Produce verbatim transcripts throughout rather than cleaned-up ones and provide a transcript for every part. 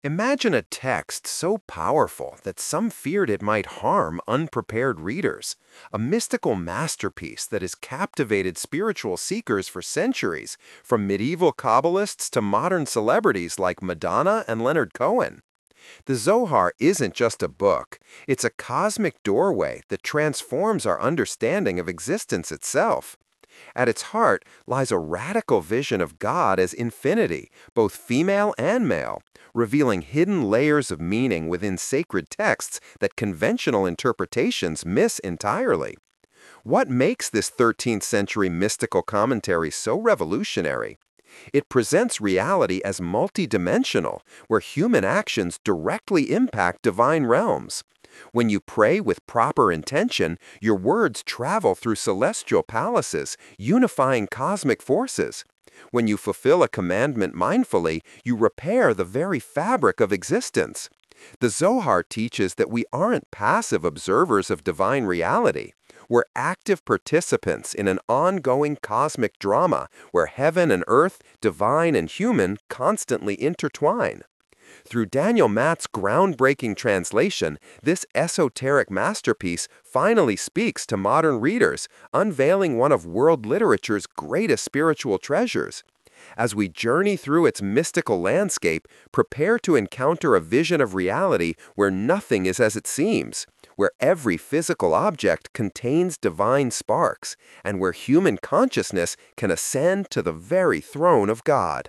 Imagine a text so powerful that some feared it might harm unprepared readers, a mystical masterpiece that has captivated spiritual seekers for centuries, from medieval Kabbalists to modern celebrities like Madonna and Leonard Cohen. The Zohar isn't just a book, it's a cosmic doorway that transforms our understanding of existence itself. At its heart lies a radical vision of God as infinity, both female and male, revealing hidden layers of meaning within sacred texts that conventional interpretations miss entirely. What makes this thirteenth century mystical commentary so revolutionary? It presents reality as multidimensional, where human actions directly impact divine realms. When you pray with proper intention, your words travel through celestial palaces, unifying cosmic forces. When you fulfill a commandment mindfully, you repair the very fabric of existence. The Zohar teaches that we aren't passive observers of divine reality. We're active participants in an ongoing cosmic drama where heaven and earth, divine and human, constantly intertwine. Through Daniel Matt's groundbreaking translation, this esoteric masterpiece finally speaks to modern readers, unveiling one of world literature's greatest spiritual treasures. As we journey through its mystical landscape, prepare to encounter a vision of reality where nothing is as it seems, where every physical object contains divine sparks, and where human consciousness can ascend to the very throne of God.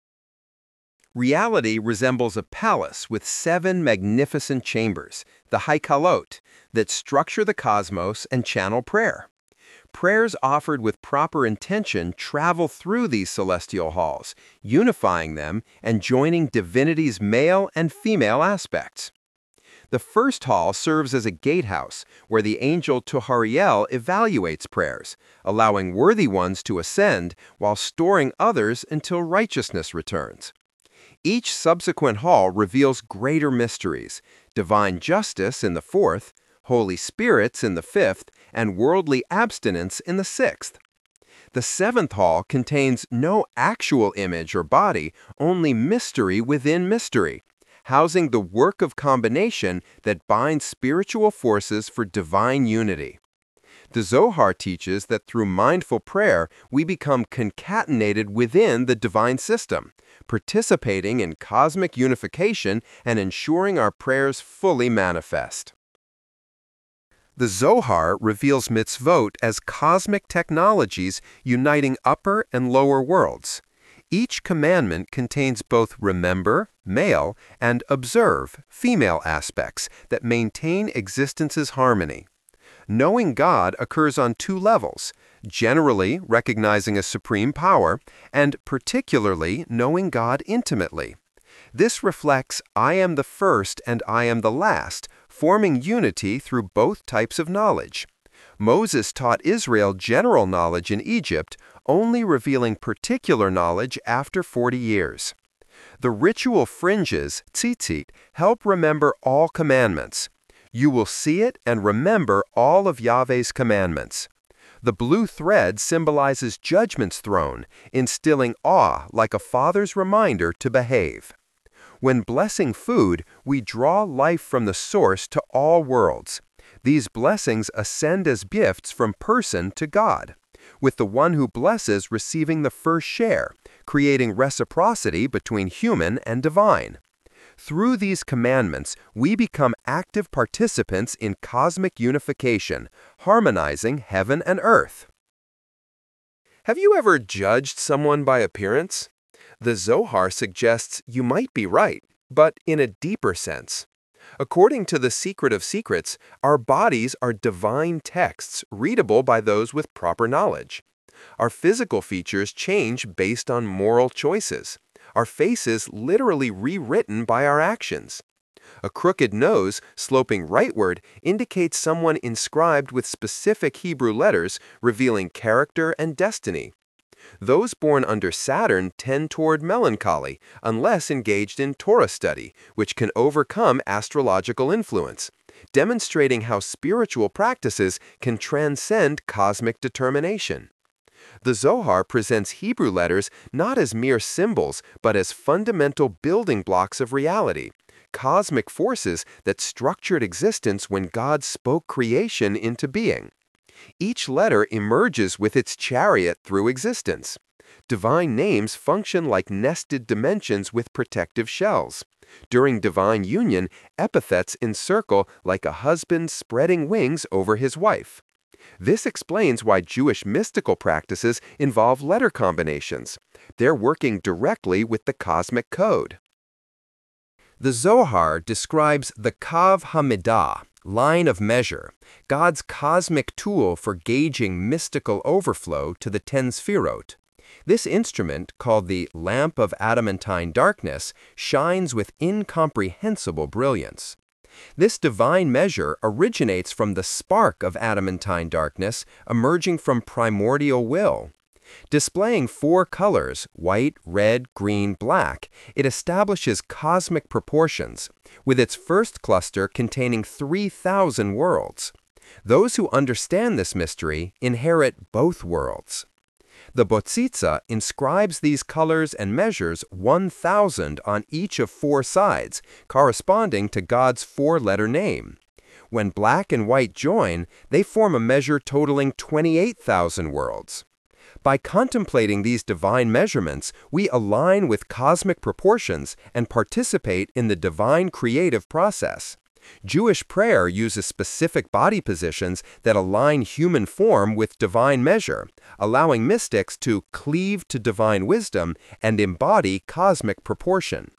Reality resembles a palace with seven magnificent chambers, the Haikalot, that structure the cosmos and channel prayer. Prayers offered with proper intention travel through these celestial halls, unifying them and joining divinity's male and female aspects. The first hall serves as a gatehouse where the angel Tuhariel evaluates prayers, allowing worthy ones to ascend while storing others until righteousness returns. Each subsequent hall reveals greater mysteries: divine justice in the fourth, Holy Spirits in the fifth, and worldly abstinence in the sixth. The seventh hall contains no actual image or body, only mystery within mystery, housing the work of combination that binds spiritual forces for divine unity. The Zohar teaches that through mindful prayer, we become concatenated within the divine system, participating in cosmic unification and ensuring our prayers fully manifest. The Zohar reveals mitzvot as cosmic technologies uniting upper and lower worlds. Each commandment contains both remember, male, and observe, female aspects that maintain existence's harmony. Knowing God occurs on two levels: generally recognizing a supreme power, and particularly knowing God intimately. This reflects I am the first and I am the last, forming unity through both types of knowledge. Moses taught Israel general knowledge in Egypt, only revealing particular knowledge after forty years. The ritual fringes, tzitzit, help remember all commandments. You will see it and remember all of Yahweh's commandments. The blue thread symbolizes Judgment's throne, instilling awe like a father's reminder to behave. When blessing food, we draw life from the source to all worlds. These blessings ascend as gifts from person to God, with the one who blesses receiving the first share, creating reciprocity between human and divine. Through these commandments, we become active participants in cosmic unification, harmonizing heaven and earth. Have you ever judged someone by appearance? The Zohar suggests you might be right, but in a deeper sense. According to the Secret of Secrets, our bodies are divine texts readable by those with proper knowledge. Our physical features change based on moral choices. Our faces literally rewritten by our actions. A crooked nose, sloping rightward, indicates someone inscribed with specific Hebrew letters, revealing character and destiny. Those born under Saturn tend toward melancholy, unless engaged in Torah study, which can overcome astrological influence, demonstrating how spiritual practices can transcend cosmic determination. The Zohar presents Hebrew letters not as mere symbols, but as fundamental building blocks of reality, cosmic forces that structured existence when God spoke creation into being. Each letter emerges with its chariot through existence. Divine names function like nested dimensions with protective shells. During divine union, epithets encircle like a husband spreading wings over his wife. This explains why Jewish mystical practices involve letter combinations. They're working directly with the cosmic code. The Zohar describes the Kav HaMidah, line of measure, God's cosmic tool for gauging mystical overflow to the ten Sfirot. This instrument, called the lamp of adamantine darkness, shines with incomprehensible brilliance. This divine measure originates from the spark of adamantine darkness emerging from primordial will. Displaying four colors, white, red, green, black, it establishes cosmic proportions, with its first cluster containing three thousand worlds. Those who understand this mystery inherit both worlds. The Botzitza inscribes these colors and measures one thousand on each of four sides, corresponding to God's four-letter name. When black and white join, they form a measure totaling twenty-eight thousand worlds. By contemplating these divine measurements, we align with cosmic proportions and participate in the divine creative process. Jewish prayer uses specific body positions that align human form with divine measure, allowing mystics to cleave to divine wisdom and embody cosmic proportion.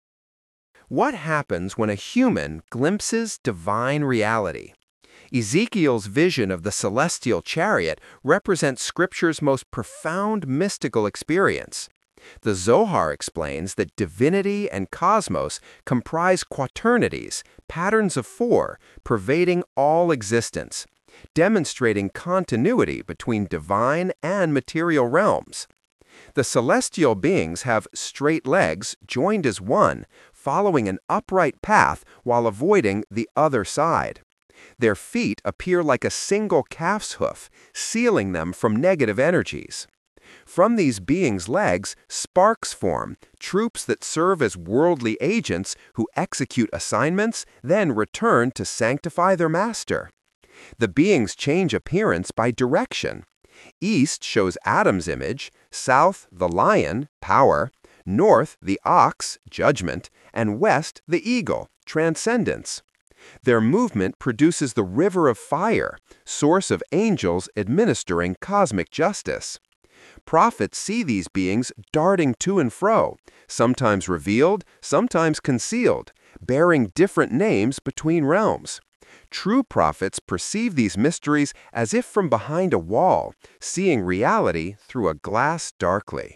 What happens when a human glimpses divine reality? Ezekiel's vision of the celestial chariot represents Scripture's most profound mystical experience. The Zohar explains that divinity and cosmos comprise quaternities, patterns of four, pervading all existence, demonstrating continuity between divine and material realms. The celestial beings have straight legs joined as one, following an upright path while avoiding the other side. Their feet appear like a single calf's hoof, sealing them from negative energies. From these beings' legs, sparks form, troops that serve as worldly agents who execute assignments, then return to sanctify their master. The beings change appearance by direction. East shows Adam's image, south the lion, power, north the ox, judgment, and west the eagle, transcendence. Their movement produces the river of fire, source of angels administering cosmic justice. Prophets see these beings darting to and fro, sometimes revealed, sometimes concealed, bearing different names between realms. True prophets perceive these mysteries as if from behind a wall, seeing reality through a glass darkly.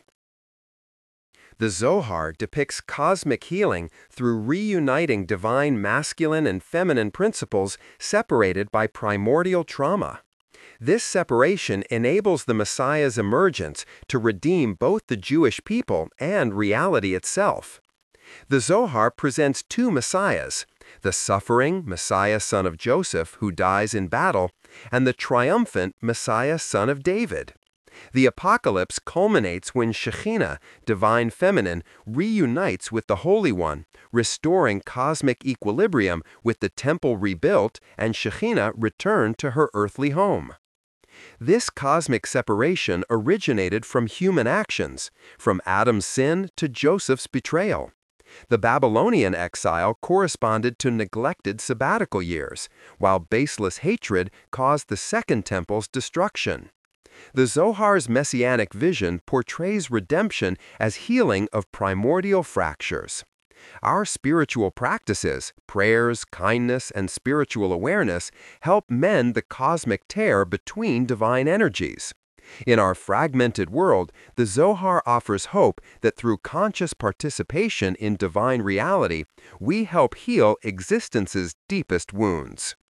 The Zohar depicts cosmic healing through reuniting divine masculine and feminine principles separated by primordial trauma. This separation enables the Messiah's emergence to redeem both the Jewish people and reality itself. The Zohar presents two Messiahs, the suffering Messiah son of Joseph who dies in battle, and the triumphant Messiah son of David. The apocalypse culminates when Shekhinah, divine feminine, reunites with the Holy One, restoring cosmic equilibrium with the temple rebuilt and Shekhinah returned to her earthly home. This cosmic separation originated from human actions, from Adam's sin to Joseph's betrayal. The Babylonian exile corresponded to neglected sabbatical years, while baseless hatred caused the Second Temple's destruction. The Zohar's messianic vision portrays redemption as healing of primordial fractures. Our spiritual practices, prayers, kindness, and spiritual awareness help mend the cosmic tear between divine energies. In our fragmented world, the Zohar offers hope that through conscious participation in divine reality, we help heal existence's deepest wounds.